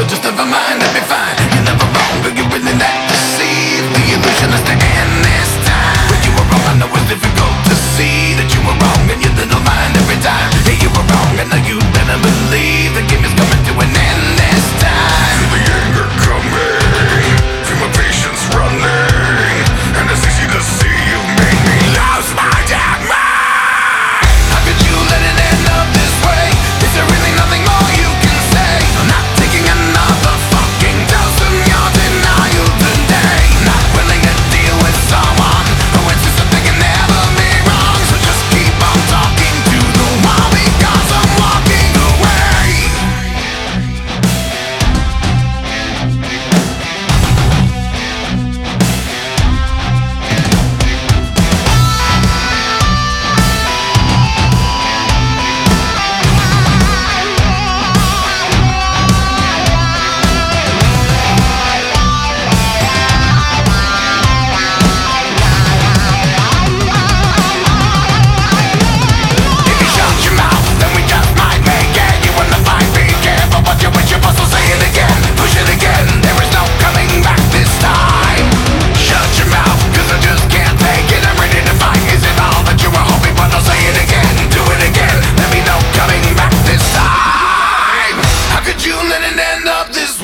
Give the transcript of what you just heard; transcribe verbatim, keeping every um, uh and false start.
you'll just never mind, let me fine. You're never wrong, but you're really not deceived. The illusion is to end this time. When you were wrong, I know it's difficult to see that you were wrong, and your little mind every time. Hey, you were wrong, and now you better believe the game is coming to an end this time. Feel the anger coming, feel my patience running, and it's easy to see you've made me lose my damn mind. How could you let it end up this way? Is there really nothing more you can say? I'm not taking another fucking dose of your denial today. Not willing to deal with someone who insists that they can never be wrong. So just keep on talking to the wall, because I'm walking away. If you shut your mouth, then we just might make it. You wanna fight, be careful what you wish you for, so say it again. Push it again, there is no coming back this time. Shut your mouth, cause I just can't take it. I'm ready to fight, is it all that you were hoping for? I'll say it again, do it again. There be no coming back this time. How could you let it end up this way?